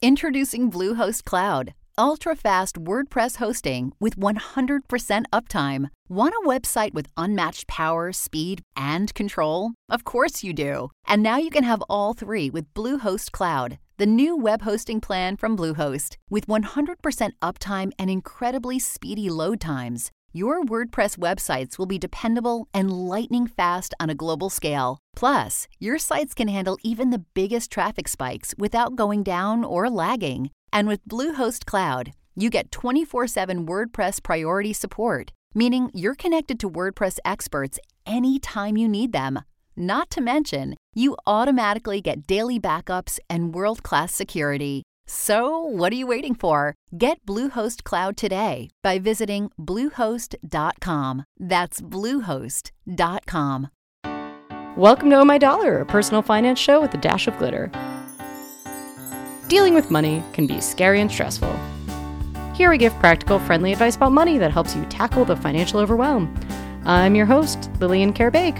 Introducing Bluehost Cloud, ultra-fast WordPress hosting with 100% uptime. Want a website with unmatched power, speed, and control? Of course you do. And now you can have all three with Bluehost Cloud, the new web hosting plan from Bluehost. With 100% uptime and incredibly speedy load times, your WordPress websites will be dependable and lightning fast on a global scale. Plus, your sites can handle even the biggest traffic spikes without going down or lagging. And with Bluehost Cloud, you get 24/7 WordPress priority support, meaning you're connected to WordPress experts anytime you need them. Not to mention, you automatically get daily backups and world-class security. So, what are you waiting for? Get Bluehost Cloud today by visiting Bluehost.com. That's Bluehost.com. Welcome to Oh My Dollar, a personal finance show with a dash of glitter. Dealing with money can be scary and stressful. Here we give practical, friendly advice about money that helps you tackle the financial overwhelm. I'm your host, Lillian Kerr-Bake.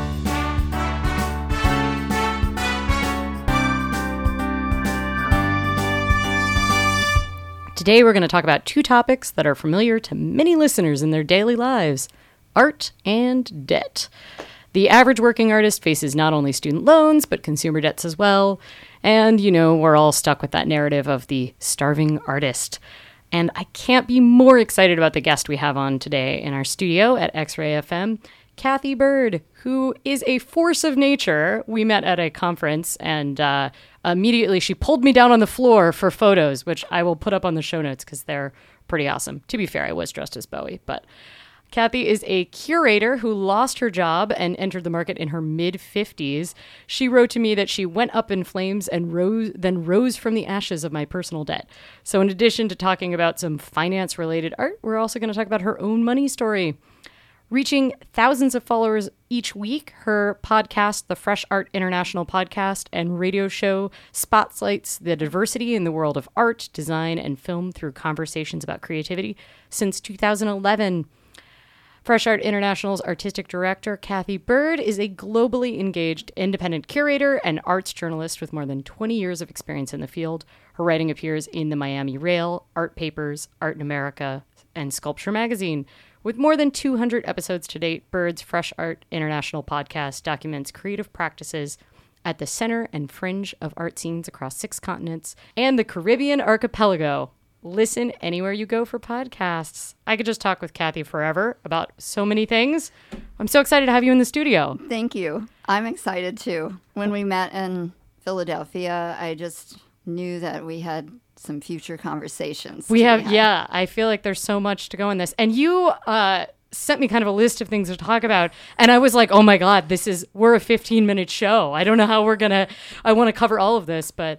Today we're going to talk about two topics that are familiar to many listeners in their daily lives: art and debt. The average working artist faces not only student loans, but consumer debts as well. And, we're all stuck with that narrative of the starving artist. And I can't be more excited about the guest we have on today in our studio at X-Ray FM, Kathy Bird, who is a force of nature. We met at a conference, and immediately she pulled me down on the floor for photos, which I will put up on the show notes because they're pretty awesome. To be fair, I was dressed as Bowie, but Kathy is a curator who lost her job and entered the market in her mid-50s. She wrote to me that she went up in flames and rose from the ashes of my personal debt. So in addition to talking about some finance-related art, we're also going to talk about her own money story. Reaching thousands of followers each week, her podcast, the Fresh Art International Podcast, and radio show spotlights the diversity in the world of art, design, and film through conversations about creativity since 2011. Fresh Art International's artistic director, Kathy Bird, is a globally engaged independent curator and arts journalist with more than 20 years of experience in the field. Her writing appears in the Miami Rail, Art Papers, Art in America, and Sculpture Magazine. With more than 200 episodes to date, Bird's Fresh Art International podcast documents creative practices at the center and fringe of art scenes across 6 continents and the Caribbean archipelago. Listen anywhere you go for podcasts. I could just talk with Kathy forever about so many things. I'm so excited to have you in the studio. Thank you. I'm excited too. When we met in Philadelphia, I just knew that we had some future conversations. Yeah. I feel like there's so much to go in this. And you sent me kind of a list of things to talk about. And I was like, oh my God, we're a 15-minute show. I don't know how I want to cover all of this. But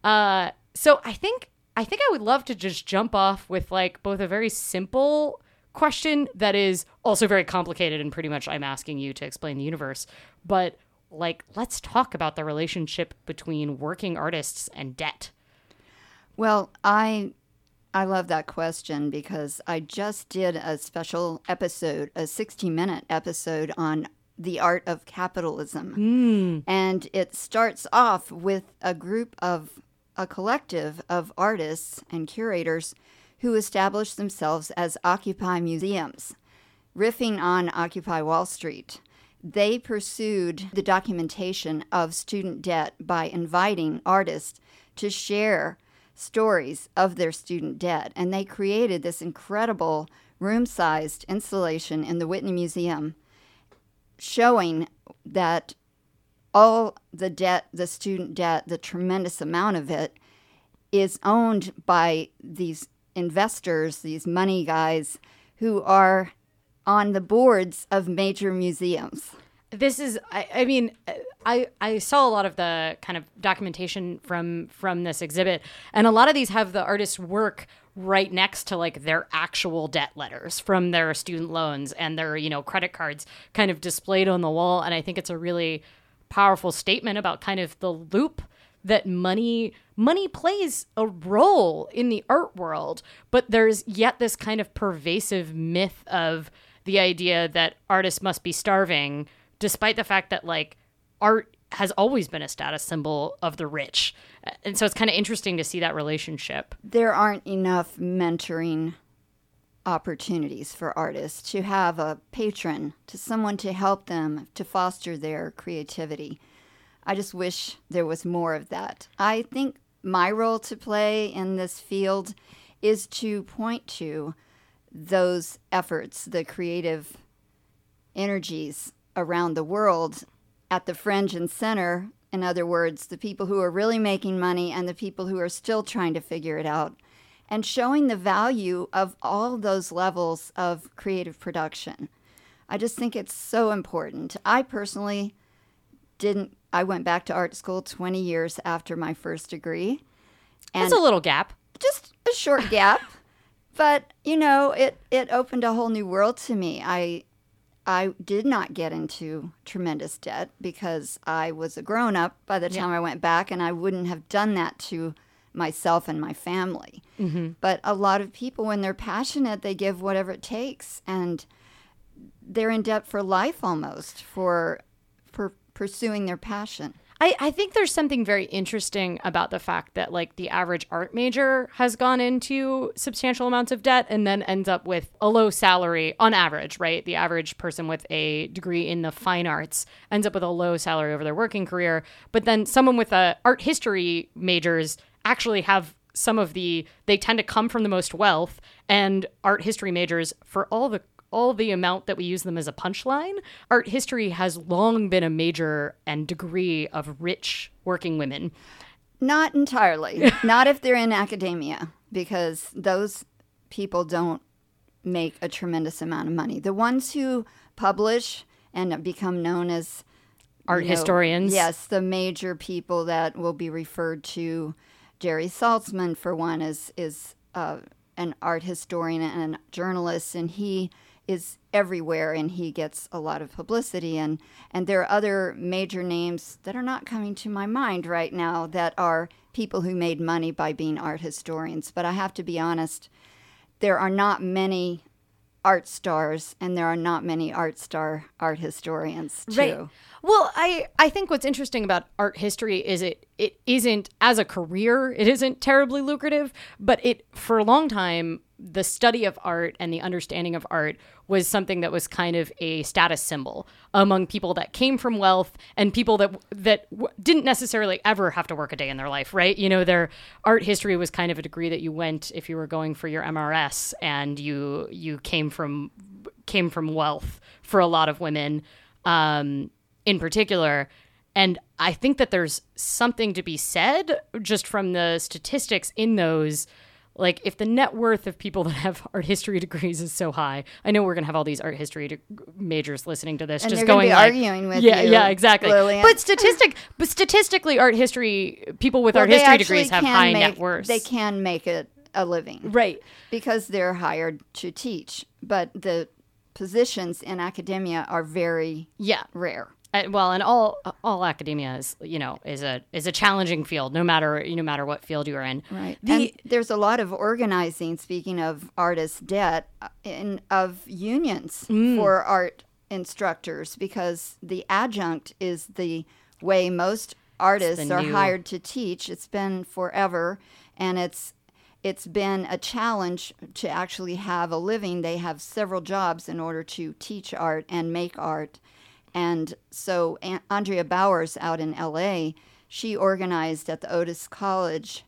so I think I would love to just jump off with both a very simple question that is also very complicated and pretty much I'm asking you to explain the universe. But let's talk about the relationship between working artists and debt. Well, I love that question because I just did a special episode, a 60-minute episode on the art of capitalism. And it starts off with a collective of artists and curators who established themselves as Occupy museums, riffing on Occupy Wall Street. They pursued the documentation of student debt by inviting artists to share stories of their student debt. And they created this incredible room-sized installation in the Whitney Museum showing that all the debt, the student debt, the tremendous amount of it is owned by these investors, these money guys who are on the boards of major museums. This is, I saw a lot of the kind of documentation from this exhibit, and a lot of these have the artist's work right next to their actual debt letters from their student loans and their, credit cards kind of displayed on the wall. And I think it's a really powerful statement about kind of the loop that money plays a role in the art world, but there's yet this kind of pervasive myth of the idea that artists must be starving, despite the fact that art has always been a status symbol of the rich. And so it's kind of interesting to see that relationship. There aren't enough mentoring opportunities for artists to have a patron, to someone to help them, to foster their creativity. I just wish there was more of that. I think my role to play in this field is to point to those efforts, the creative energies around the world at the fringe and center. In other words, the people who are really making money and the people who are still trying to figure it out, and showing the value of all those levels of creative production. I just think it's so important. I personally I went back to art school 20 years after my first degree. And That's a little gap. just a short gap, but it opened a whole new world to me. I did not get into tremendous debt because I was a grown-up by the time I went back, and I wouldn't have done that to myself and my family. Mm-hmm. But a lot of people, when they're passionate, they give whatever it takes, and they're in debt for life almost for pursuing their passion. I think there's something very interesting about the fact that like the average art major has gone into substantial amounts of debt and then ends up with a low salary on average, right? The average person with a degree in the fine arts ends up with a low salary over their working career. But then someone with a art history majors actually have they tend to come from the most wealth, and art history majors, for all the amount that we use them as a punchline, art history has long been a major and degree of rich working women. Not entirely. Not if they're in academia, because those people don't make a tremendous amount of money. The ones who publish and become known as art historians. Yes, the major people that will be referred to. Jerry Saltzman, for one, is an art historian and a journalist, and he is everywhere, and he gets a lot of publicity. And there are other major names that are not coming to my mind right now that are people who made money by being art historians. But I have to be honest, there are not many art stars, and there are not many art historians, too. Right. Well, I think what's interesting about art history is it isn't, as a career, it isn't terribly lucrative, but for a long time, the study of art and the understanding of art was something that was kind of a status symbol among people that came from wealth and people that didn't necessarily ever have to work a day in their life, right? Their art history was kind of a degree that you went if you were going for your MRS, and you came from wealth for a lot of women, in particular. And I think that there's something to be said just from the statistics in those. Like, if the net worth of people that have art history degrees is so high, I know we're going to have all these art history majors listening to this, and just they're going be like, arguing with you. Yeah, exactly. Lillian. But statistically, art history, people with art history degrees have high net worths. They can make it a living, right? Because they're hired to teach. But the positions in academia are very rare. Well, and all academia is a challenging field, no matter what field you're in. Right. And there's a lot of organizing. Speaking of artist debt, of unions for art instructors, because the adjunct is the way most artists are hired to teach. It's been forever, and it's been a challenge to actually have a living. They have several jobs in order to teach art and make art. And so Andrea Bowers out in L.A., she organized at the Otis College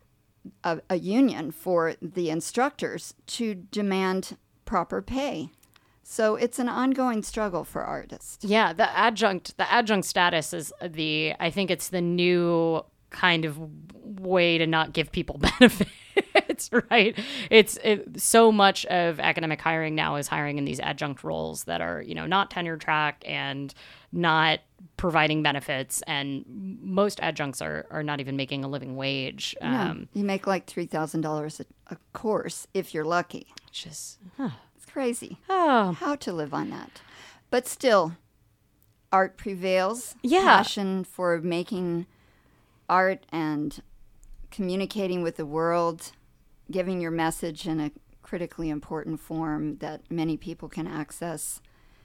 a union for the instructors to demand proper pay. So it's an ongoing struggle for artists. Yeah, the adjunct status is I think it's the new kind of way to not give people benefits, right? It's so much of academic hiring now is hiring in these adjunct roles that are, not tenure track and not providing benefits, and most adjuncts are not even making a living wage. No, you make like $3,000 a course if you're lucky. It's crazy. Oh. How to live on that. But still, art prevails. Yeah. Passion for making art and communicating with the world, giving your message in a critically important form that many people can access,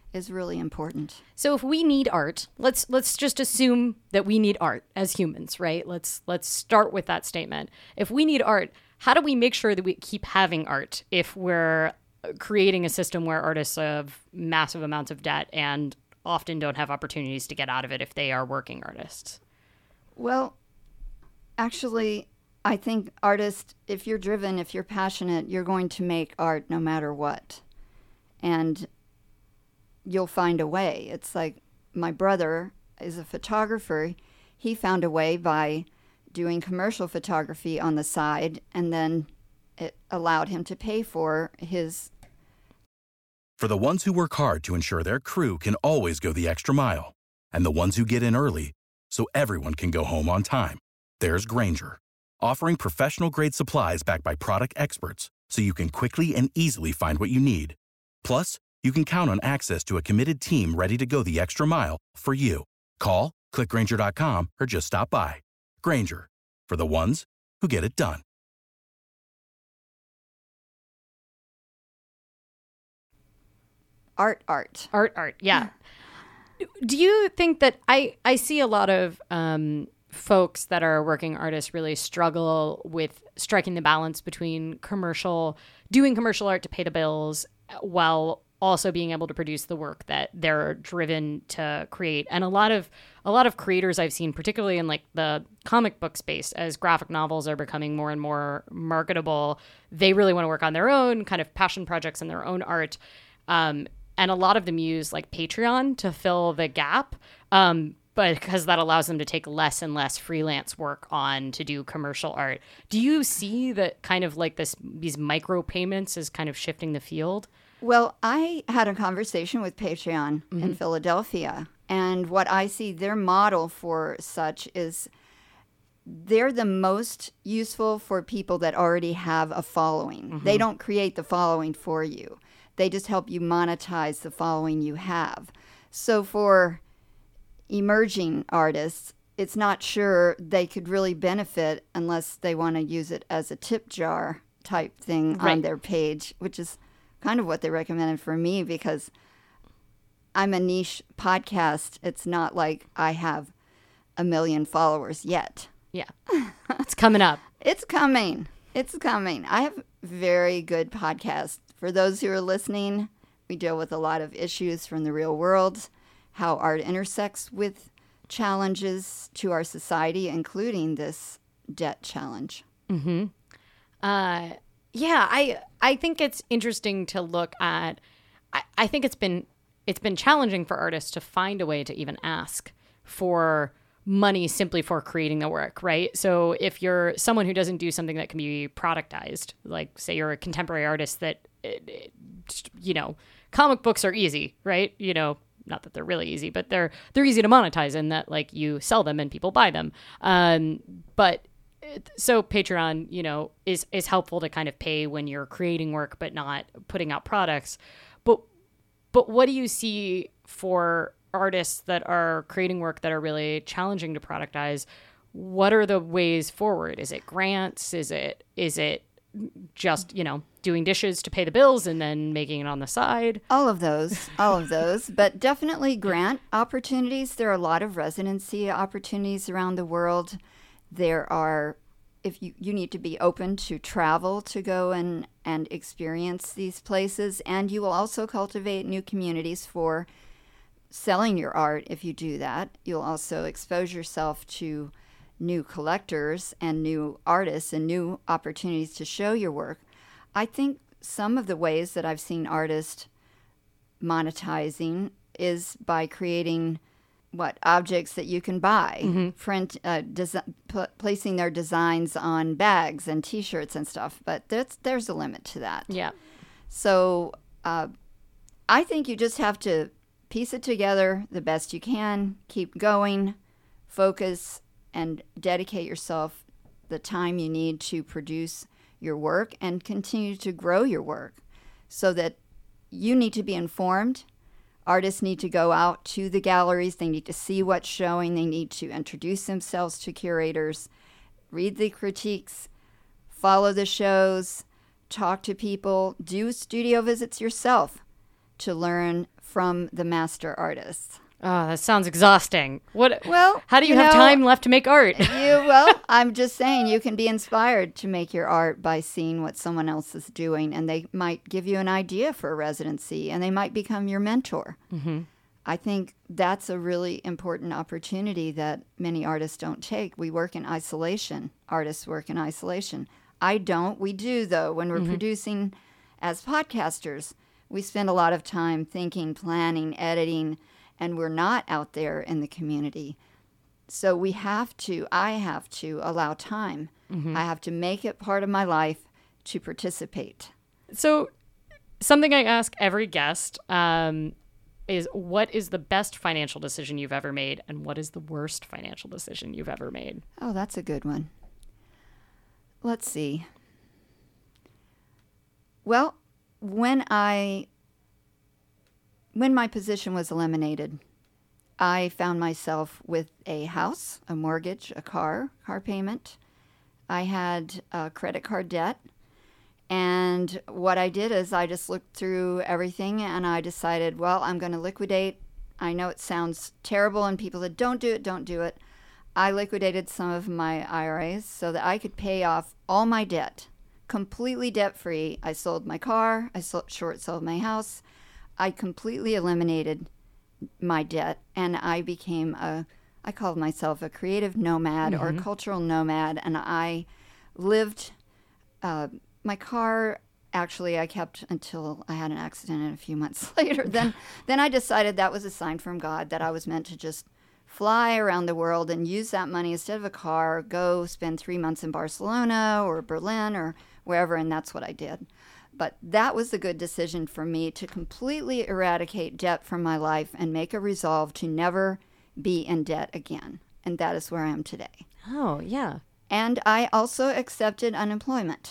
is really important. So if we need art, let's just assume that we need art as humans, right? Let's start with that statement. If we need art, how do we make sure that we keep having art if we're creating a system where artists have massive amounts of debt and often don't have opportunities to get out of it if they are working artists? Well, actually, I think artists, if you're driven, if you're passionate, you're going to make art no matter what. And you'll find a way. It's like my brother is a photographer. He found a way by doing commercial photography on the side, and then it allowed him to pay for his. For the ones who work hard to ensure their crew can always go the extra mile, and the ones who get in early so everyone can go home on time, there's Grainger, offering professional-grade supplies backed by product experts so you can quickly and easily find what you need. Plus, you can count on access to a committed team ready to go the extra mile for you. Call, click Grainger.com, or just stop by. Grainger, for the ones who get it done. Art. Yeah. Do you think that I see a lot of folks that are working artists really struggle with striking the balance between doing commercial art to pay the bills while also being able to produce the work that they're driven to create? And a lot of creators I've seen, particularly in like the comic book space, as graphic novels are becoming more and more marketable, they really want to work on their own kind of passion projects and their own art. And a lot of them use like Patreon to fill the gap, but because that allows them to take less and less freelance work on to do commercial art. Do you see that kind of like these micro payments is kind of shifting the field? Well, I had a conversation with Patreon in Philadelphia, and what I see their model for such is they're the most useful for people that already have a following. They don't create the following for you. They just help you monetize the following you have. So for emerging artists, it's not sure they could really benefit unless they want to use it as a tip jar type thing on their page, which is kind of what they recommended for me because I'm a niche podcast. It's not like I have 1 million followers yet. Yeah. It's coming up. It's coming. I have very good podcasts. For those who are listening, we deal with a lot of issues from the real world, how art intersects with challenges to our society, including this debt challenge. Yeah, I think it's interesting to look at. I think it's been challenging for artists to find a way to even ask for money simply for creating the work, right? So if you're someone who doesn't do something that can be productized, like say you're a contemporary artist that, comic books are easy, right? Not that they're really easy, but they're easy to monetize in that like you sell them and people buy them. So Patreon, is helpful to kind of pay when you're creating work, but not putting out products. But what do you see for artists that are creating work that are really challenging to productize? What are the ways forward? Is it grants? Is it just, doing dishes to pay the bills and then making it on the side? All of those, but definitely grant opportunities. There are a lot of residency opportunities around the world. There are, if you need to be open to travel to go and experience these places, and you will also cultivate new communities for selling your art. If you do that, you'll also expose yourself to new collectors and new artists and new opportunities to show your work. I think some of the ways that I've seen artists monetizing is by creating objects that you can buy, placing their designs on bags and T-shirts and stuff. But there's a limit to that. Yeah. So I think you just have to piece it together the best you can, keep going, focus, and dedicate yourself the time you need to produce your work and continue to grow your work, so that you need to be informed. Artists need to go out to the galleries. They need to see what's showing. They need to introduce themselves to curators, read the critiques, follow the shows, talk to people, do studio visits yourself. to learn from the master artists. Oh, that sounds exhausting. What? Well, how do you have time left to make art? I'm just saying you can be inspired to make your art by seeing what someone else is doing, and they might give you an idea for a residency, and they might become your mentor. Mm-hmm. I think that's a really important opportunity that many artists don't take. We work in isolation. Artists work in isolation. I don't. We do, though. When we're producing as podcasters, we spend a lot of time thinking, planning, editing, and we're not out there in the community. So I have to allow time. I have to make it part of my life to participate. So something I ask every guest is, what is the best financial decision you've ever made, and what is the worst financial decision you've ever made? Oh, that's a good one. Let's see. Well, when my position was eliminated, I found myself with a house, a mortgage, a car payment. I had credit card debt. And what I did is I just looked through everything and I decided, well, I'm going to liquidate. I know it sounds terrible and people said, don't do it. I liquidated some of my IRAs so that I could pay off all my debt, completely debt-free. I sold my car. I short sold my house. I completely eliminated my debt, and I became I called myself a creative nomad or a cultural nomad, and I lived, my car, actually I kept until I had an accident and a few months later. Then I decided that was a sign from God that I was meant to just fly around the world and use that money instead of a car, go spend 3 months in Barcelona or Berlin or wherever, and that's what I did. But that was a good decision for me to completely eradicate debt from my life and make a resolve to never be in debt again. And that is where I am today. Oh, yeah. And I also accepted unemployment.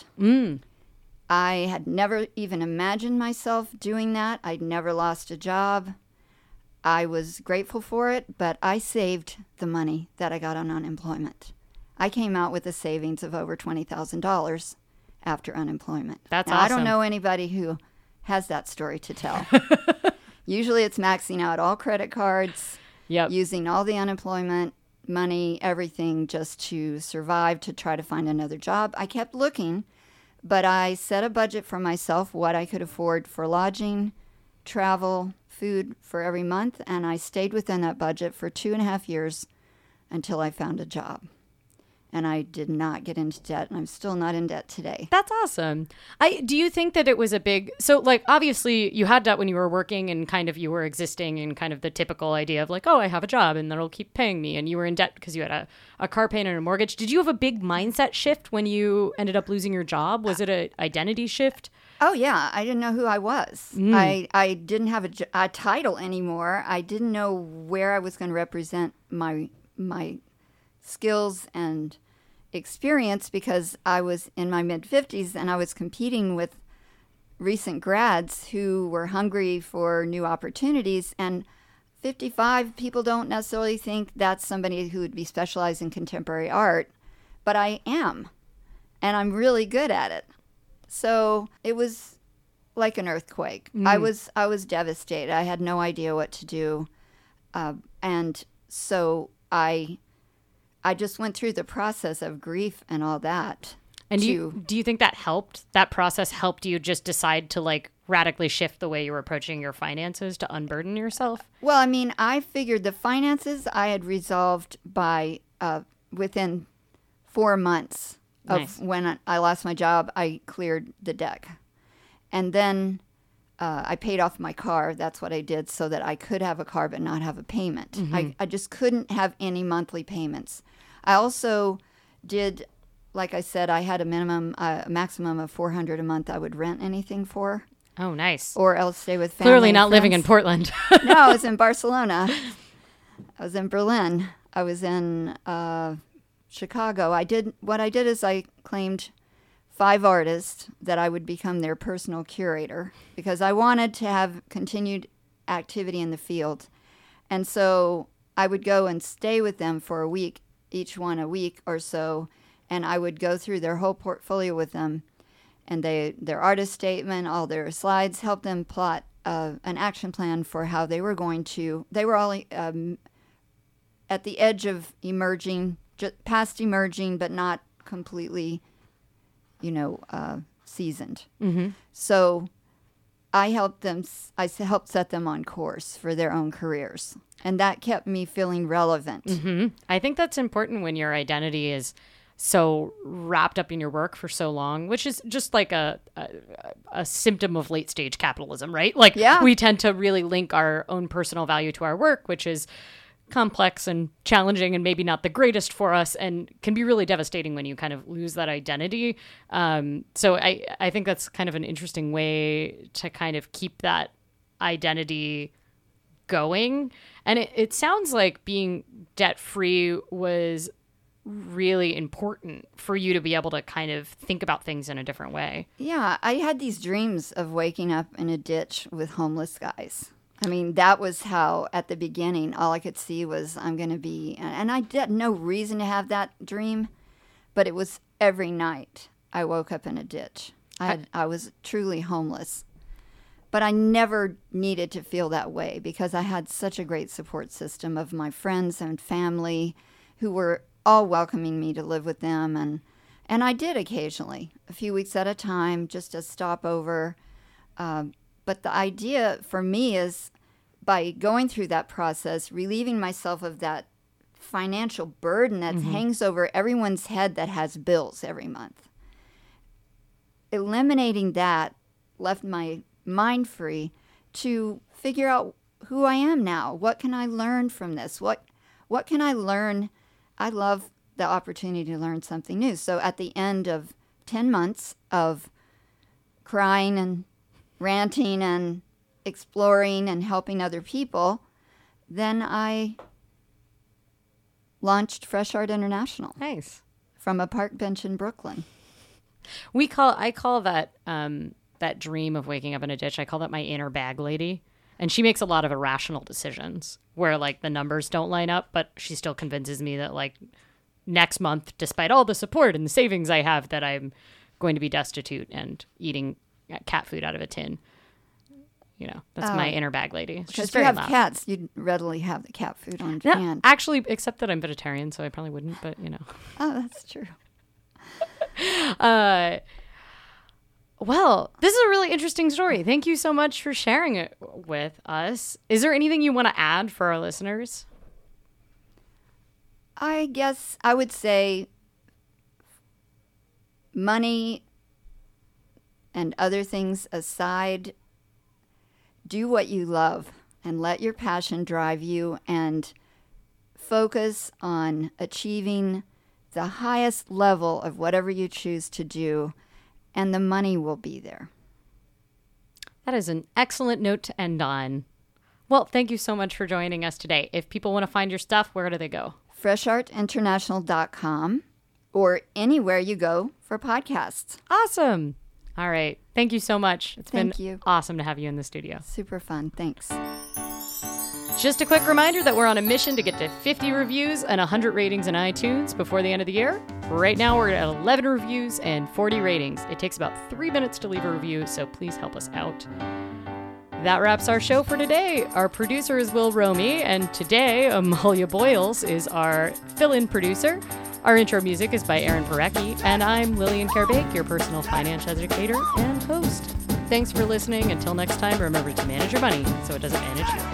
I had never even imagined myself doing that. I'd never lost a job. I was grateful for it, but I saved the money that I got on unemployment. I came out with a savings of over $20,000 after unemployment. That's now, awesome. I don't know anybody who has that story to tell. Usually it's maxing out all credit cards, using all the unemployment money, everything just to survive, to try to find another job. I kept looking, but I set a budget for myself, what I could afford for lodging, travel, food for every month, and I stayed within that budget for 2.5 years until I found a job. And I did not get into debt, and I'm still not in debt today. That's awesome. Do you think that it was a big... So, like, obviously, you had debt when you were working and kind of you were existing in kind of the typical idea of like, oh, I have a job and that'll keep paying me. And you were in debt because you had a car payment and a mortgage. Did you have a big mindset shift when you ended up losing your job? Was it an identity shift? Oh, yeah. I didn't know who I was. I didn't have a title anymore. I didn't know where I was going to represent my skills and experience because I was in my mid-50s and I was competing with recent grads who were hungry for new opportunities. And 55, people don't necessarily think that's somebody who would be specialized in contemporary art, but I am, and I'm really good at it. So it was like an earthquake. I was devastated. I had no idea what to do. And so I just went through the process of grief and all that. And do you think that helped? That process helped you just decide to like radically shift the way you were approaching your finances to unburden yourself? Well, I mean, I figured the finances I had resolved by within 4 months of when I lost my job. I cleared the deck. And then I paid off my car. That's what I did so that I could have a car but not have a payment. I just couldn't have any monthly payments. I also did, like I said, I had a maximum of $400 a month I would rent anything for. Oh, nice. Or else stay with family. Clearly not living in Portland. No, I was in Barcelona. I was in Berlin. I was in Chicago. What I did is I claimed 5 artists that I would become their personal curator because I wanted to have continued activity in the field. And so I would go and stay with them for a week, each one a week or so, and I would go through their whole portfolio with them and their artist statement, all their slides, help them plot an action plan for how they were going to. They were all at the edge of emerging, just past emerging, but not completely, seasoned. Mm-hmm. So I helped them. I helped set them on course for their own careers, and that kept me feeling relevant. Mm-hmm. I think that's important when your identity is so wrapped up in your work for so long, which is just like a symptom of late stage capitalism, right? Like we tend to really link our own personal value to our work, which is complex and challenging and maybe not the greatest for us, and can be really devastating when you kind of lose that identity. So I think that's kind of an interesting way to kind of keep that identity going. And it sounds like being debt-free was really important for you to be able to kind of think about things in a different way. Yeah, I had these dreams of waking up in a ditch with homeless guys. I mean, that was how, at the beginning, all I could see was I'm going to be, and I had no reason to have that dream, but it was every night I woke up in a ditch. I was truly homeless. But I never needed to feel that way because I had such a great support system of my friends and family who were all welcoming me to live with them. And I did occasionally, a few weeks at a time, just a stopover. But the idea for me is by going through that process, relieving myself of that financial burden that hangs over everyone's head that has bills every month. Eliminating that left my mind free to figure out who I am now. What can I learn from this? What can I learn? I love the opportunity to learn something new. So at the end of 10 months of crying and ranting and exploring and helping other people, then I launched Fresh Art International. Nice. From a park bench in Brooklyn. I call that that dream of waking up in a ditch, I call that my inner bag lady. And she makes a lot of irrational decisions where like the numbers don't line up, but she still convinces me that like next month, despite all the support and the savings I have, that I'm going to be destitute and eating cat food out of a tin. That's my inner bag lady. She's very loud. If you have loud. cats, you'd readily have the cat food on No, hand. actually, except that I'm vegetarian, so I probably wouldn't, but Oh, that's true. Well, this is a really interesting story. Thank you so much for sharing it with us. Is there anything you want to add for our listeners? I guess I would say money and other things aside, do what you love and let your passion drive you and focus on achieving the highest level of whatever you choose to do, and the money will be there. That is an excellent note to end on. Well, thank you so much for joining us today. If people want to find your stuff, where do they go? FreshArtInternational.com or anywhere you go for podcasts. Awesome. All right. Thank you so much. It's Thank been you. awesome to have you in the studio. Super fun. Thanks. Just a quick reminder that we're on a mission to get to 50 reviews and 100 ratings in iTunes before the end of the year. Right now, we're at 11 reviews and 40 ratings. It takes about 3 minutes to leave a review, so please help us out. That wraps our show for today. Our producer is Will Romy, and today, Amalia Boyles is our fill-in producer. Our intro music is by Aaron Parecki, and I'm Lillian Kerbake, your personal finance educator and host. Thanks for listening. Until next time, remember to manage your money so it doesn't manage you.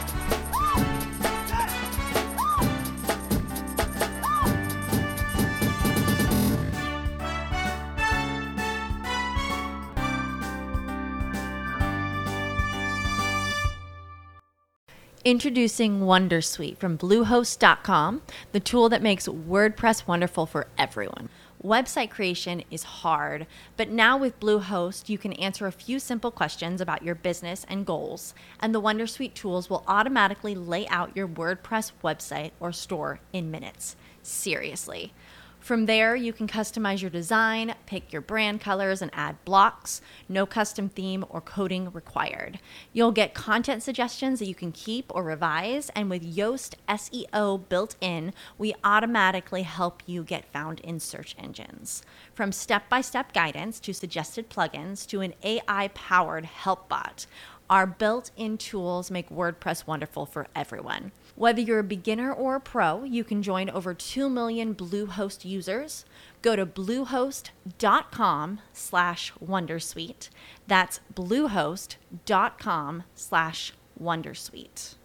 Introducing Wondersuite from Bluehost.com, the tool that makes WordPress wonderful for everyone. Website creation is hard, but now with Bluehost, you can answer a few simple questions about your business and goals, and the Wondersuite tools will automatically lay out your WordPress website or store in minutes. Seriously. From there, you can customize your design, pick your brand colors, and add blocks. No custom theme or coding required. You'll get content suggestions that you can keep or revise, and with Yoast SEO built in, we automatically help you get found in search engines. From step-by-step guidance to suggested plugins to an AI-powered help bot, Our built-in tools make WordPress wonderful for everyone. Whether you're a beginner or a pro, you can join over 2 million Bluehost users. Go to bluehost.com/wondersuite. That's bluehost.com/wondersuite.